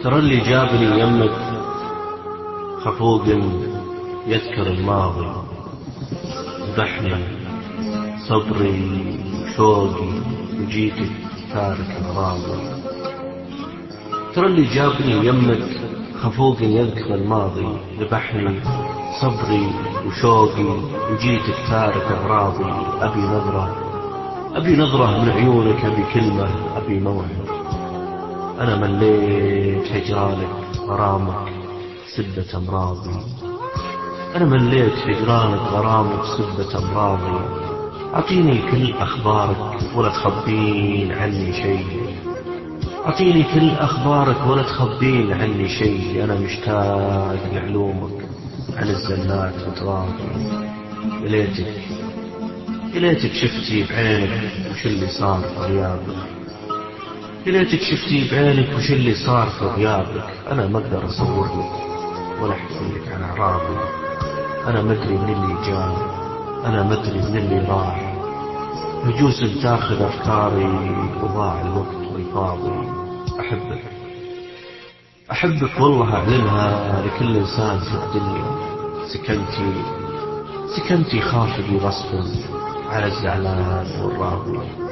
ترى اللي جابني يمك خفوق يذكر الماضي، ذبحني صبري وشوقي وجيتك تارك الغراضي. ترى اللي جابني يمك خفوق يذكر الماضي، ذبحني صبري وشوقي وجيتك تارك أغراضي. أبي نظرة من عيونك، أبي كلمة، أبي موعد. أنا مليت هجرانك غرامك سدة أمراضي. أنا مليت هجرانك غرامك سدة أمراضي. أعطيني كل أخبارك ولا تخبين عني شيء، أعطيني كل أخبارك ولا تخبين عني شيء. أنا مشتاق لعلومك عن الزلات وتراضي. يليتك شفتي بعينك وش اللي صار في غيابك، يليتك شفتي بعينك وش اللي صار في غيابك. أنا ما أقدر أصور لك ولا أحكي لك عن أعراضي. أنا ما أدري من اللي جاء، أنا ما أدري من اللي راح. هجوس بتاخذ أفكاري وضاع الوقت والفاضي. أحبك والله أعلنها لكل إنسان في الدنيا. سكنتي خافقي غصبا على الزعلان والراضي.